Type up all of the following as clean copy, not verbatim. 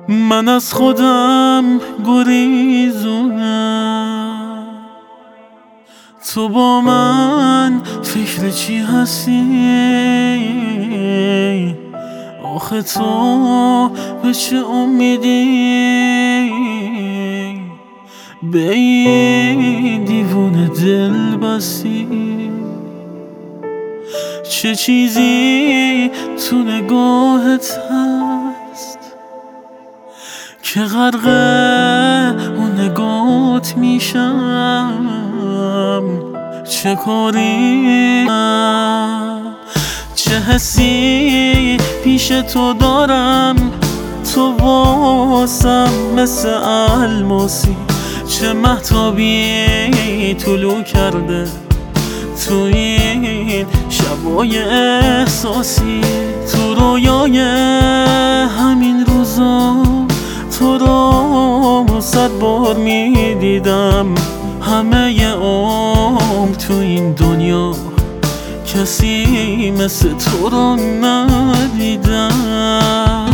من از خودم گریزونم، تو با من فکر چی هستی؟ آخه تو به چه امیدی به این دیوونه دل بستی؟ چه چیزی تو نگاهت هست که غرق اون نگاهت میشم؟ چه کاری چه حسی پیش تو دارم، تو واسم مثل الماسی. چه مهتابی طلوع کرده تو این شبای احساسی، تو رویای همین روزا تو رو 100 بار میدیدم. همه عمر تو این دنیا کسی مثل تو رو ندیدم.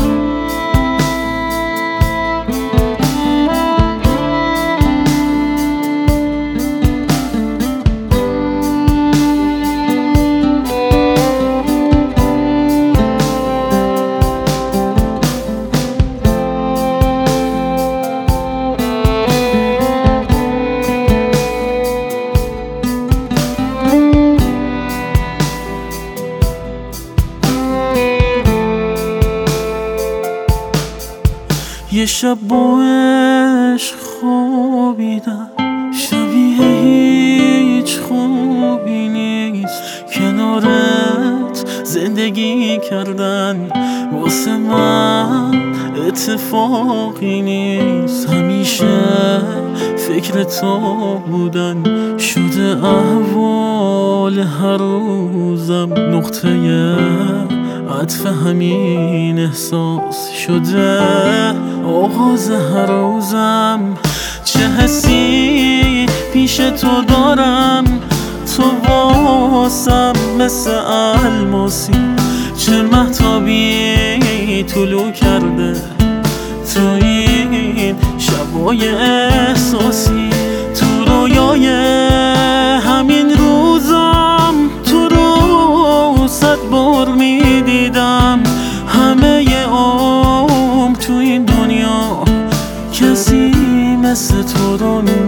یه شب با عشق خوابیدم، شبیه هیچ خوبی نیست. کنارت زندگی کردن واسه من اتفاقی نیست. همیشه فکر تو بودن شده احوال هر روزم، نقطه عطف همین احساس شده آغاز هر روزم. چه حسی پیش تو دارم، تو واسم مثل الماسی. چه مهتابی طلوع کرده تو این شبای احساسی، تو رویای همین روزم تو رو 100 بار میدیدم. همه عمر تو این دنیا کسی مثل تو رو